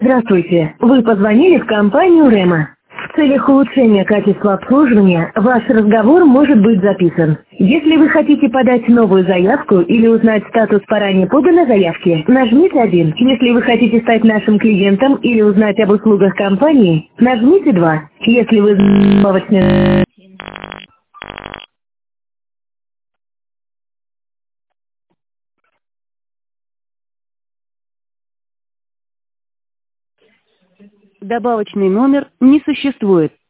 Здравствуйте, вы позвонили в компанию Рема. В целях улучшения качества обслуживания ваш разговор может быть записан. Если вы хотите подать новую заявку или узнать статус по ранее поданной заявке, нажмите 1. Если вы хотите стать нашим клиентом или узнать об услугах компании, нажмите 2. Если вы добавочный... Добавочный номер не существует.